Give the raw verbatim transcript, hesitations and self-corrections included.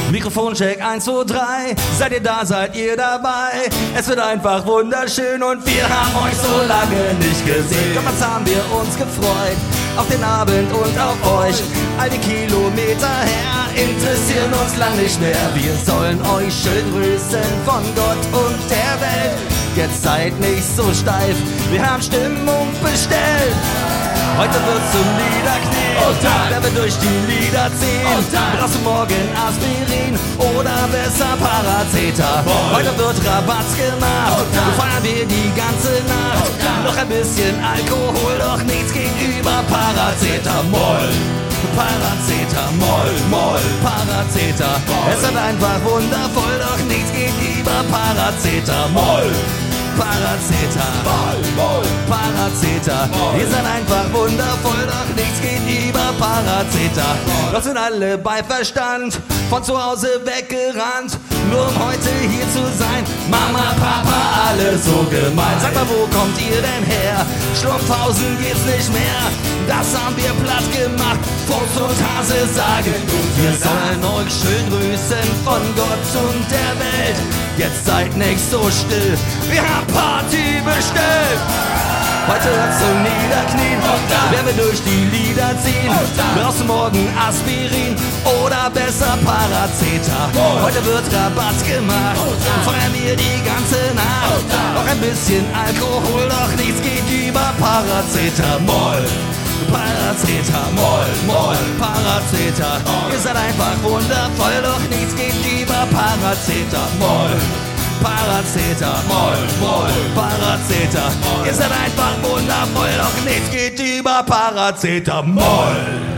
Mikrofoncheck eins, zwei, drei. Seid ihr da, seid ihr dabei? Es wird einfach wunderschön und wir haben euch so lange nicht gesehen. Doch was haben wir uns gefreut auf den Abend und auf euch. All die Kilometer her interessieren uns lang nicht mehr. Wir sollen euch schön grüßen von Gott und der Welt. Jetzt seid nicht so steif, wir haben Stimmung bestellt. Heute wird's zum Liederknien, oh, wer wird durch die Lieder ziehen? Oh, brauchst du morgen Aspirin oder besser Paracetamol? Oh, heute wird Rabatz gemacht, oh, feiern wir die ganze Nacht. Oh, noch ein bisschen Alkohol, doch nichts gegenüber Paracetamol. Paracetamol, Moll, Paracetamol. Es ist einfach wundervoll, doch nichts gegenüber Paracetamol. Paracetamol, Moll, Paracetamol. Ihr seid einfach wundervoll, doch nichts gegenüber Paracetamol. Doch sind alle bei Verstand von zu Hause weggerannt, nur um heute hier zu sein. Mama, Papa, alle so gemein. Sag mal, wo kommt ihr denn her? Schlumpfhausen geht's nicht mehr, das haben wir platt gemacht. Fuchs und Hase sagen, wir sollen euch schön grüßen von Gott und der Welt. Jetzt seid nicht so still, wir haben Party bestellt. Heute wird's zum Niederknien, wer will durch die Lieder ziehen? Brauchst du morgen Aspirin oder besser Paracetamol? Heute wird Rabatt gemacht, feiern wir die ganze Nacht. Noch ein bisschen Alkohol, doch nichts geht über Paracetamol. Paracetamol, Moll, Paracetamol. Ihr seid einfach wundervoll, doch nichts geht über Paracetamol. Paracetamol, Moll, Paracetamol. Ihr seid einfach wundervoll, doch nichts geht über Paracetamol.